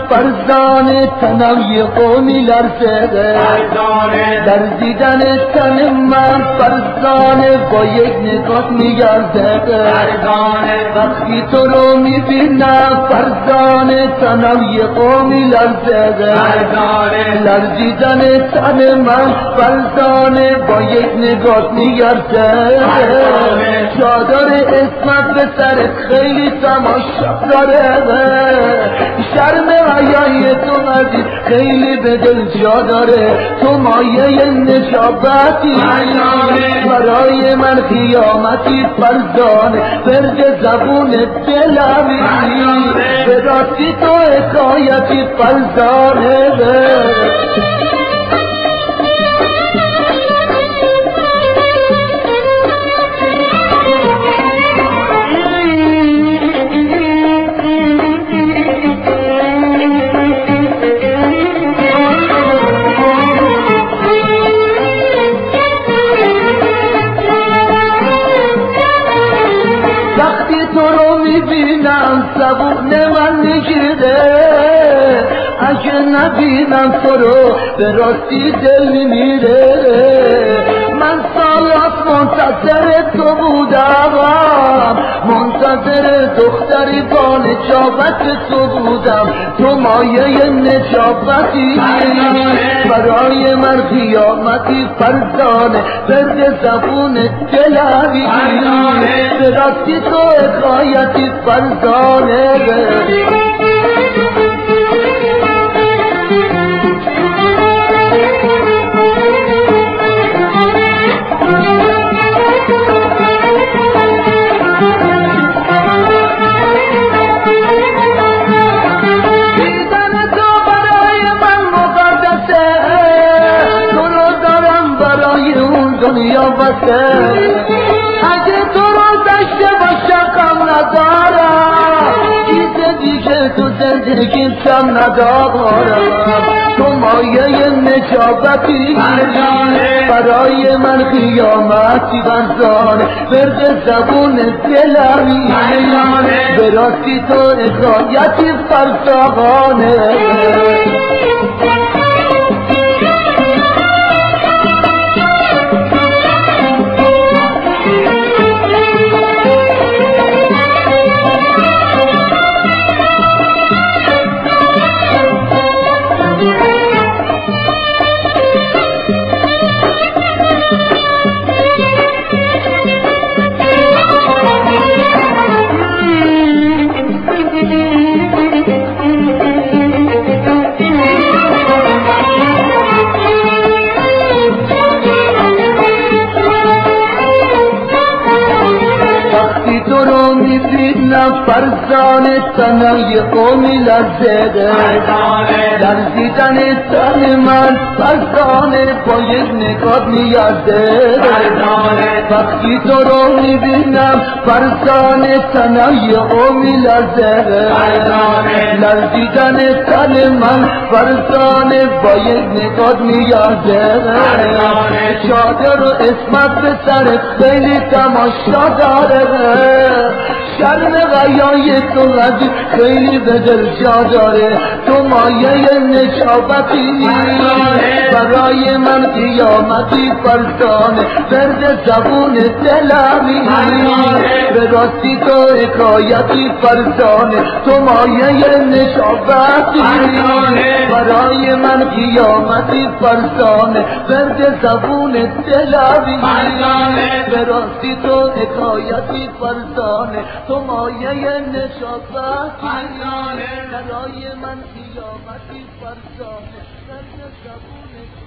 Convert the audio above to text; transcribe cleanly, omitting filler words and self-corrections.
فرزانه تنم یه قومی لرزده در دیدن تن من فرزانه با یک نگاه میگرده وقتی تو رو میبینم فرزانه تنم یه قومی لرزده لرزیدن تن من فرزانه با یک نگاه میگرده چادر اسمت به سرت خیلی تماشا داره شرم حیای تو مردی خیلی به دل جا داره تو مایه نجابتی برای من قیامتی فرزانه فرد زبون دلمی به راستی تو حکایتی فرزانه زبون من میگیره اگه نبینم تو رو به راستی دل میمیره من سالات منتظر تو بودم منتظر دختری با نجابت تو بودم تو مایه نجابتی برای من قیامتی فرزانه فرد زبون دلمی به راستی تو حکایتی فرزانه دنیا بسه اگه تو رو داشته باشه کم ندارم چیز دیگه تو زندگی کم ندارم تو مایه نجابتی برای من قیامتی فرزانه فرد زبون دلمی به راستی تو حکایتی فرزانه فرزانه تنم یه قومی لرزده لرزیدن تن من فرزانه با یک نگاه میارده وقتی تو رو میبینم فرزانه تنم یه قومی لرزده لرزیدن تن من فرزانه با یک نگاه میارده چادر و اسمت به سرت خیلی تماشا داره شرم غیای تو غدی خیلی به دل جا داره تو مایه نجابتی برای من قیامتی فرزانه فرد زبون دلمی به راستی تو حکایتی فرزانه تو مایه نجابتی برای من قیامتی فرزانه فرد زبون دلمی به راستی تو حکایتی فرزانه تو مایه نجابتی برای من قیامتی فرزانه